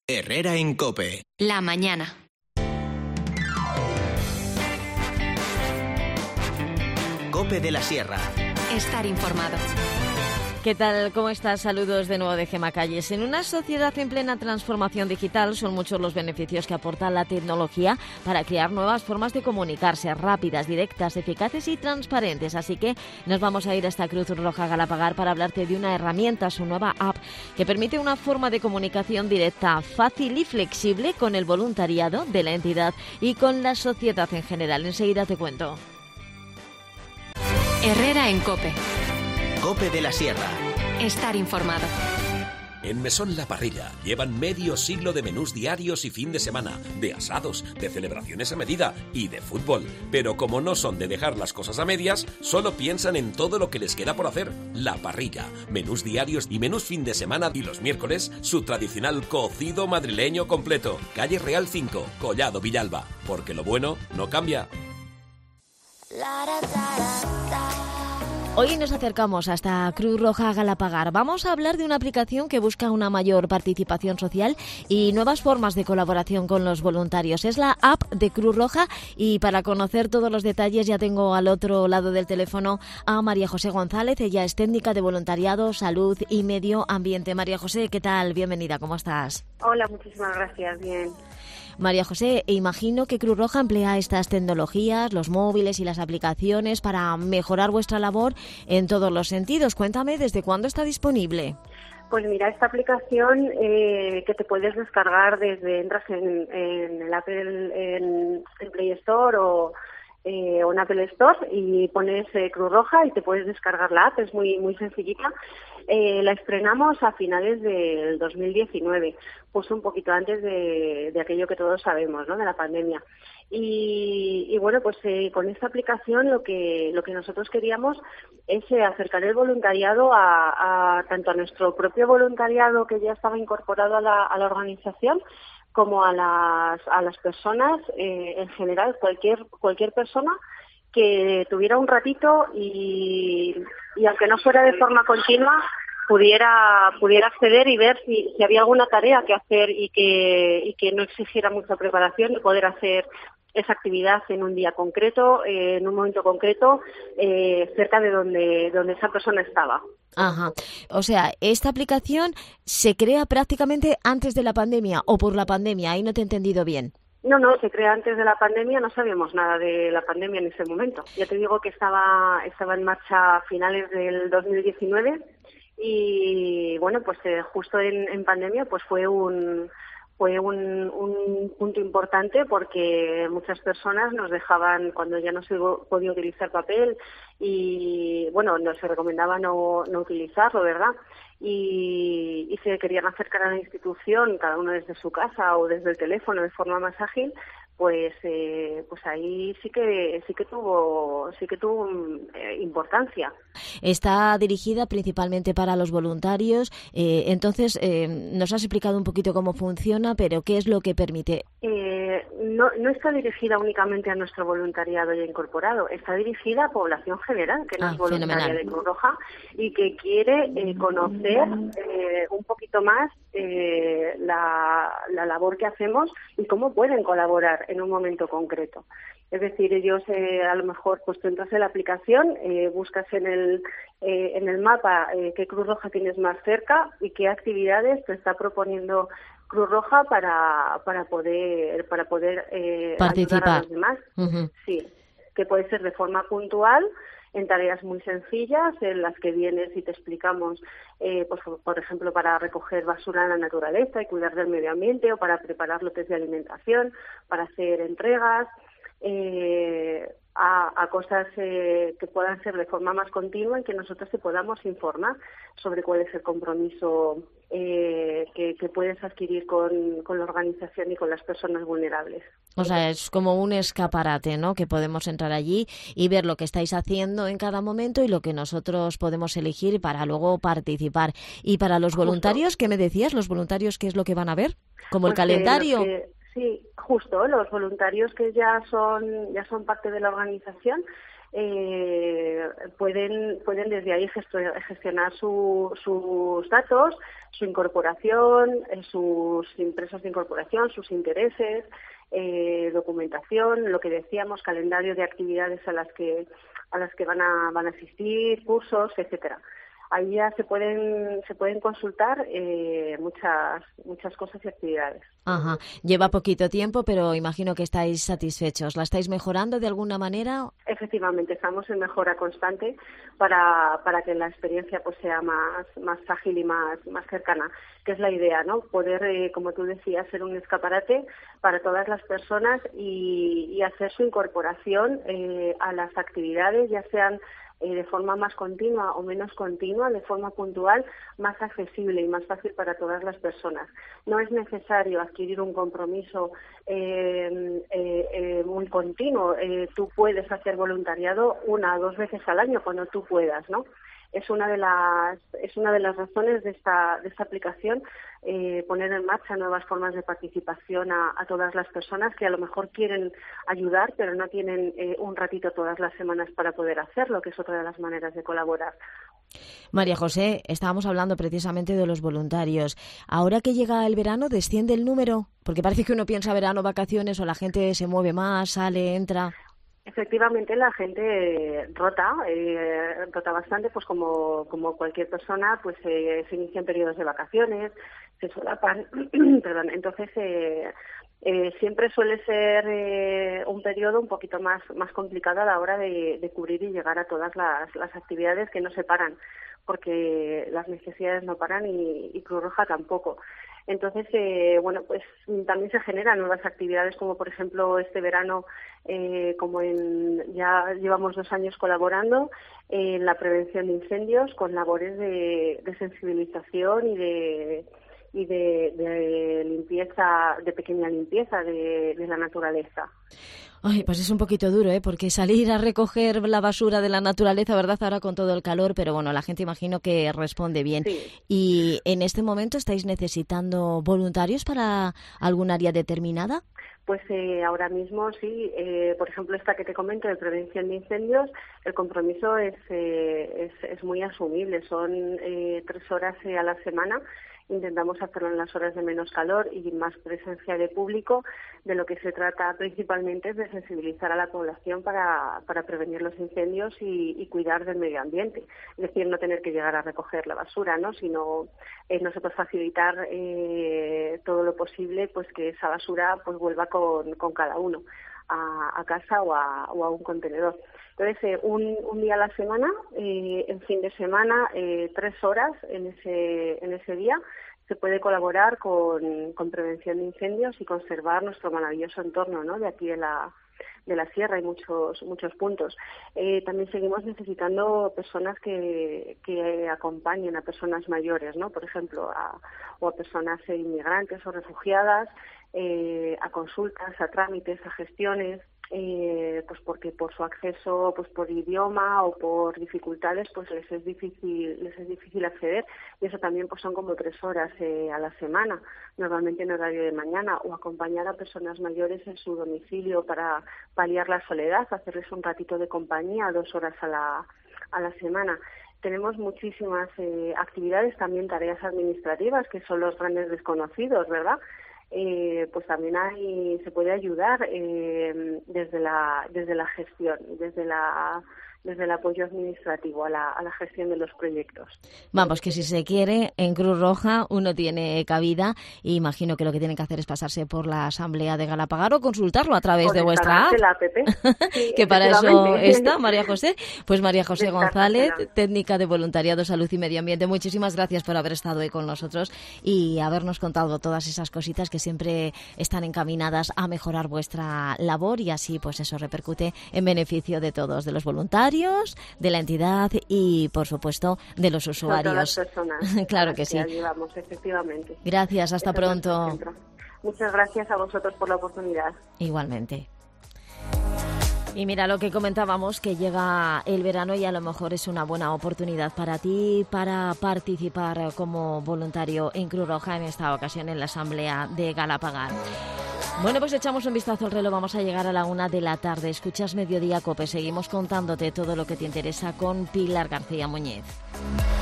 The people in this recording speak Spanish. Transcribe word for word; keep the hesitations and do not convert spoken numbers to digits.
Herrera en COPE. La mañana. COPE de la Sierra. Estar informado. ¿Qué tal? ¿Cómo estás? Saludos de nuevo de Gemma Calles. En una sociedad en plena transformación digital son muchos los beneficios que aporta la tecnología para crear nuevas formas de comunicarse, rápidas, directas, eficaces y transparentes. Así que nos vamos a ir hasta Cruz Roja Galapagar para hablarte de una herramienta, su nueva app, que permite una forma de comunicación directa, fácil y flexible con el voluntariado de la entidad y con la sociedad en general. Enseguida te cuento. Herrera en COPE. COPE de la Sierra. Estar informado. En Mesón La Parrilla llevan medio siglo de menús diarios y fin de semana, de asados, de celebraciones a medida y de fútbol. Pero como no son de dejar las cosas a medias, solo piensan en todo lo que les queda por hacer. La Parrilla, menús diarios y menús fin de semana, y los miércoles su tradicional cocido madrileño completo. Calle Real cinco, Collado Villalba. Porque lo bueno no cambia. Hoy nos acercamos hasta Cruz Roja Galapagar. Vamos a hablar de una aplicación que busca una mayor participación social y nuevas formas de colaboración con los voluntarios. Es la app de Cruz Roja y para conocer todos los detalles ya tengo al otro lado del teléfono a María José González. Ella es técnica de voluntariado, salud y medio ambiente. María José, ¿qué tal? Bienvenida, ¿cómo estás? Hola, muchísimas gracias, bien. María José, imagino que Cruz Roja emplea estas tecnologías, los móviles y las aplicaciones para mejorar vuestra labor en todos los sentidos. Cuéntame, ¿desde cuándo está disponible? Pues mira, esta aplicación eh, que te puedes descargar desde, entras en, en el Apple, en, en Play Store o, eh, o en Apple Store y pones eh, Cruz Roja y te puedes descargar la app, es muy, muy sencillita. Eh, la estrenamos a finales del dos mil diecinueve, pues un poquito antes de, de aquello que todos sabemos, ¿no?, de la pandemia. Y, y bueno, pues eh, con esta aplicación lo que lo que nosotros queríamos es eh, acercar el voluntariado a, a tanto a nuestro propio voluntariado que ya estaba incorporado a la, a la organización, como a las a las personas eh, en general, cualquier cualquier persona que tuviera un ratito y, y aunque no fuera de forma continua, pudiera pudiera acceder y ver si, si había alguna tarea que hacer y que y que no exigiera mucha preparación y poder hacer esa actividad en un día concreto, eh, en un momento concreto, eh, cerca de donde donde esa persona estaba. Ajá. O sea, esta aplicación se crea prácticamente antes de la pandemia o por la pandemia. Ahí no te he entendido bien. No, no, se crea antes de la pandemia, no sabíamos nada de la pandemia en ese momento. Ya te digo que estaba estaba en marcha a finales del dos mil diecinueve y bueno, pues eh, justo en, en pandemia pues fue un fue un, un punto importante porque muchas personas nos dejaban, cuando ya no se podía utilizar papel y bueno, nos se recomendaba no, no utilizarlo, ¿verdad? Y, y se querían acercar a la institución, cada uno desde su casa o desde el teléfono de forma más ágil, pues eh, pues ahí sí que sí que tuvo sí que tuvo eh, importancia. Está dirigida principalmente para los voluntarios, eh, entonces eh, nos has explicado un poquito cómo funciona, pero ¿qué es lo que permite? Eh, no, no está dirigida únicamente a nuestro voluntariado ya incorporado, está dirigida a población general, que no ah, es voluntaria fenomenal. de Cruz Roja y que quiere eh, conocer eh, un poquito más eh, la, la labor que hacemos y cómo pueden colaborar en un momento concreto. Es decir, ellos eh, a lo mejor pues tú entras en la aplicación, eh, buscas en el eh, en el mapa eh, qué Cruz Roja tienes más cerca y qué actividades te está proponiendo Cruz Roja para para poder para poder eh, participar ayudar a los demás. Uh-huh. Sí, que puede ser de forma puntual, en tareas muy sencillas, en las que vienes y te explicamos, eh, pues, por ejemplo, para recoger basura en la naturaleza y cuidar del medio ambiente, o para preparar lotes de alimentación, para hacer entregas, eh, a, a cosas eh, que puedan ser de forma más continua y que nosotros te podamos informar sobre cuál es el compromiso eh, que, que puedes adquirir con, con la organización y con las personas vulnerables. O sea, es como un escaparate, ¿no?, que podemos entrar allí y ver lo que estáis haciendo en cada momento y lo que nosotros podemos elegir para luego participar. Y para los voluntarios, justo. ¿Qué me decías? ¿Los voluntarios qué es lo que van a ver? ¿Como pues el calendario? Que, que, sí, justo, los voluntarios que ya son ya son parte de la organización eh, pueden pueden desde ahí gestionar su, sus datos, su incorporación, eh, sus impresos de incorporación, sus intereses, eh, documentación, lo que decíamos, calendario de actividades a las que a las que van a van a asistir, cursos, etcétera. Ahí ya se pueden se pueden consultar eh, muchas muchas cosas y actividades. Ajá. Lleva poquito tiempo, pero imagino que estáis satisfechos. ¿La estáis mejorando de alguna manera? Efectivamente, estamos en mejora constante para para que la experiencia pues sea más más ágil y más más cercana, que es la idea, ¿no? Poder, eh, como tú decías, ser un escaparate para todas las personas y, y hacer su incorporación eh, a las actividades, ya sean Eh, de forma más continua o menos continua, de forma puntual, más accesible y más fácil para todas las personas. No es necesario adquirir un compromiso eh, eh, eh, muy continuo. Eh, tú puedes hacer voluntariado una o dos veces al año cuando tú puedas, ¿no? Es una de las es una de las razones de esta de esta aplicación, eh, poner en marcha nuevas formas de participación a, a todas las personas que a lo mejor quieren ayudar, pero no tienen eh, un ratito todas las semanas para poder hacerlo, que es otra de las maneras de colaborar. María José, estábamos hablando precisamente de los voluntarios. Ahora que llega el verano, ¿desciende el número? Porque parece que uno piensa verano, vacaciones, o la gente se mueve más, sale, entra. Efectivamente, la gente rota, eh, rota bastante, pues como, como cualquier persona, pues eh, se inician periodos de vacaciones, se solapan, perdón, entonces eh, eh, siempre suele ser eh, un periodo un poquito más, más complicado a la hora de, de cubrir y llegar a todas las, las actividades que no se paran, porque las necesidades no paran y, y Cruz Roja tampoco. Entonces, eh, bueno, pues también se generan nuevas actividades, como por ejemplo este verano, eh, como en, ya llevamos dos años colaborando en la prevención de incendios con labores de, de sensibilización y de y de, de limpieza, de pequeña limpieza de, de la naturaleza. Ay, pues es un poquito duro, ¿eh? Porque salir a recoger la basura de la naturaleza, ¿verdad? Ahora con todo el calor, pero bueno, la gente imagino que responde bien. Sí. ¿Y en este momento estáis necesitando voluntarios para algún área determinada? Pues eh, ahora mismo sí, eh, por ejemplo esta que te comento de prevención de incendios, el compromiso es, eh, es, es muy asumible, son eh, tres horas eh, a la semana. Intentamos hacerlo en las horas de menos calor y más presencia de público. De lo que se trata principalmente es de sensibilizar a la población para, para prevenir los incendios y, y cuidar del medio ambiente. Es decir, no tener que llegar a recoger la basura, ¿no? Sino eh, nosotros facilitar eh, todo lo posible, pues que esa basura pues vuelva con, con cada uno a, a casa o a, o a un contenedor. Entonces, eh, un, un día a la semana, eh, en fin de semana, eh, tres horas en ese, en ese día, se puede colaborar con, con prevención de incendios y conservar nuestro maravilloso entorno, ¿no? De aquí de la, de la sierra hay muchos muchos puntos. Eh, también seguimos necesitando personas que, que acompañen a personas mayores, ¿no? Por ejemplo, a, o a personas inmigrantes o refugiadas, eh, a consultas, a trámites, a gestiones. Eh, pues porque por su acceso, pues por idioma o por dificultades, pues les es difícil, les es difícil acceder, y eso también pues son como tres horas eh, a la semana, normalmente en horario de mañana, o acompañar a personas mayores en su domicilio para paliar la soledad, hacerles un ratito de compañía, dos horas a la a la semana. Tenemos muchísimas eh, actividades, también tareas administrativas, que son los grandes desconocidos, ¿verdad? Eh, pues también hay, se puede ayudar eh, desde la desde la gestión, desde la desde el apoyo administrativo a la, a la gestión de los proyectos. Vamos, que si se quiere, en Cruz Roja uno tiene cabida, y imagino que lo que tienen que hacer es pasarse por la asamblea de Galapagar o consultarlo a través o de vuestra app, la app. Sí, que para eso está María José. Pues María José González, técnica de voluntariado, salud y medio ambiente, muchísimas gracias por haber estado hoy con nosotros y habernos contado todas esas cositas que siempre están encaminadas a mejorar vuestra labor, y así pues eso repercute en beneficio de todos, de los voluntarios, de la entidad y, por supuesto, de los usuarios. De todas las personas. Claro que sí. Ayudamos, efectivamente. Gracias, hasta Eso pronto. Muchas gracias a vosotros por la oportunidad. Igualmente. Y mira lo que comentábamos, que llega el verano y a lo mejor es una buena oportunidad para ti para participar como voluntario en Cruz Roja, en esta ocasión en la Asamblea de Galapagar. Bueno, pues echamos un vistazo al reloj, vamos a llegar a la una de la tarde. Escuchas Mediodía Cope, seguimos contándote todo lo que te interesa con Pilar García Muñiz.